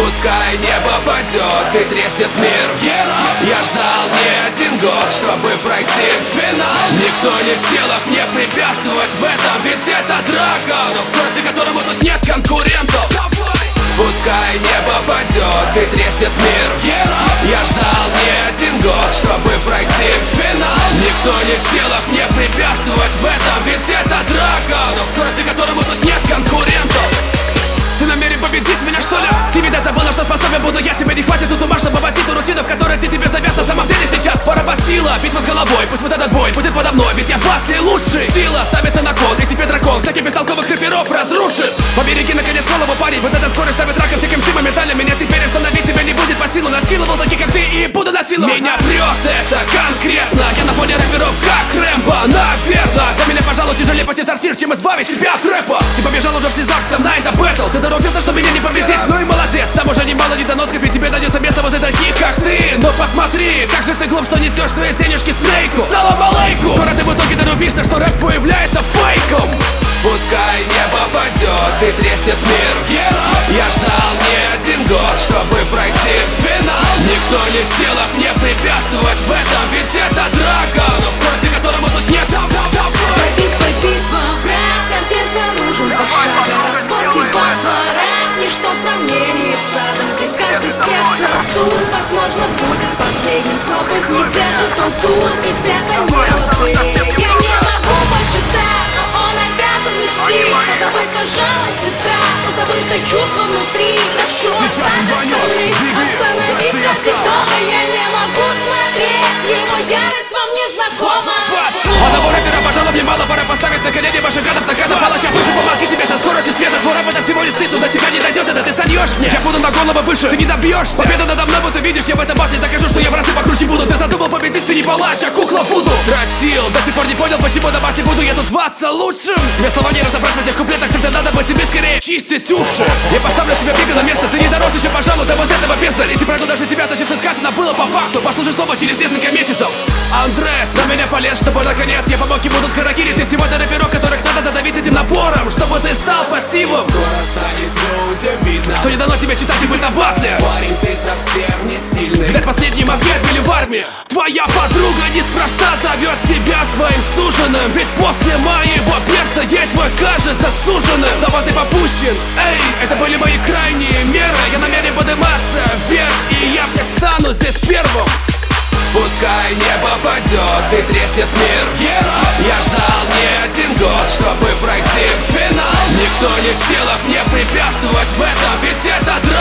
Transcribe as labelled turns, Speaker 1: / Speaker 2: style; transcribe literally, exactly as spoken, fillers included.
Speaker 1: Пускай не попадет и треснет мир. Я ждал не один год, чтобы пройти в финал. Никто не в силах мне препятствовать в этом, ведь это драка, но в скорости которому тут нет конкурентов. Пускай не попадет и треснет мир. Я ждал не один год, чтобы пройти в финал. Никто не в силах мне препятствовать в этом, ведь это драка, но в скорости которому тут нет конкурентов. Ты намерен победить меня, что ли? Ты, видать, забыл, на что способен буду я. Тебе не хватит тут ума, чтобы обойти ту рутину, в которой ты тебе завяз. На самом деле сейчас поработила битва с головой. Пусть вот этот бой будет подо мной, ведь я батли лучший. Сила ставится на кон, и теперь дракон всяких бестолковых рэперов разрушит. Побереги наконец голову, парень. Вот эта скорость ставит раком всяким симом металлем. Меня теперь остановить тебя не будет по силу. Насиловал таких, как ты, и буду насиловать. Меня прет это конкретно. Я на фоне рэперов, как Рэмбо, наверно. Для меня, пожалуй, тяжелее пойти в сортир, чем избавить себя от рэпа. Ты побежал уже в слезах, там на это бэтл. Ты торопился, что меня не победить, ну и молодец. Там уже немало недоносков, и тебе дается место возле таких, как ты. Но посмотри, как же ты глуп, что несешь свои денежки Снейку. Салам алейкум. Скоро ты в итоге дорубишься, что рэп твой является фейком. Пускай не попадет и треснет мир. Я ждал не один год, чтобы пройти в финал. Никто не в силах мне препятствовать в этом, ведь это драка, но в скорости которому тут нет.
Speaker 2: За битвой битва, враг безоружен, пошага, разборки батла. Рэп ничто в сравнении с адом, где каждый сердце стул. Возможно, будет последним, но быть не держит он тут, ведь это не лотерея. Я не могу больше так, но он обязан идти. Позабыта жалость и страх, позабыто чувство внутри. Прошу, оставь остальных, остановись ради Бога. Я не могу смотреть, его ярость вам не знакома.
Speaker 1: Одного рэпера, пожалуй, мне мало, пора поставить на колени ваших гадов, накатом палача. Выше по маске тебе со скоростью света. Твой рэп это всего лишь стыд, но до тебя не дойдет, это ты сольешь мне. Я буду на голову выше, ты не добьешься. Победа надо мной, вот ты видишь, я в этом батле докажу, что я в разы покруче буду. Ты задумал победить, ты не палач, а кукла Вуду. Тратил, до сих пор не понял, почему на бате буду я тут зваться лучшим. Тебе слова не разобрать в этих куплетах, тогда надо бы тебе скорее чистить уши. Я поставлю тебя бига на место, ты не дорос еще, пожалуй, до вот этого бездари. Если пройду даже тебя, значит все сказано было по факту. Послушай снова через несколько месяцев. Андрес на меня полез, чтобы наконец я помог ему тут схаракири. Ты всего-то рэперов, которых надо задавить этим напором, чтобы ты стал пассивом.
Speaker 3: Скоро станет неудивительно,
Speaker 1: что не дано тебе читать и быть на батле.
Speaker 3: Парень, ты совсем не стильный.
Speaker 1: Видать, последние мозги отбили в армии. Твоя подруга неспроста зовет себя своим суженым, ведь после моего перса ей твой кажется суженым. Снова ты попущен, эй, это были мои крайние меры. Я намерен подниматься вверх, и я, блядь, стану здесь первым. Пускай не попадет и треснет мир. Я ждал не один год, чтобы пройти в финал. Никто не в силах мне препятствовать в этом, ведь это драка.